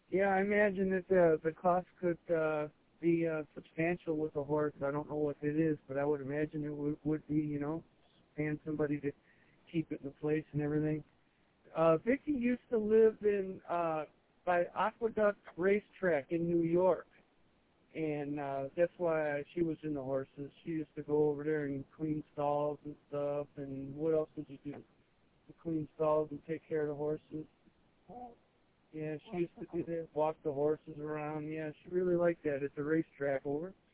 Yeah, I imagine that the cost could be substantial with a horse. I don't know what it is, but I would imagine it would be, paying somebody to keep it in place and everything. Vicky used to live in by Aqueduct Racetrack in New York, and that's why she was in the horses. She used to go over there and clean stalls and stuff. And what else did you do? To clean stalls and take care of the horses. Yeah, she used to do that, walk the horses around. Yeah, she really liked that at the racetrack over.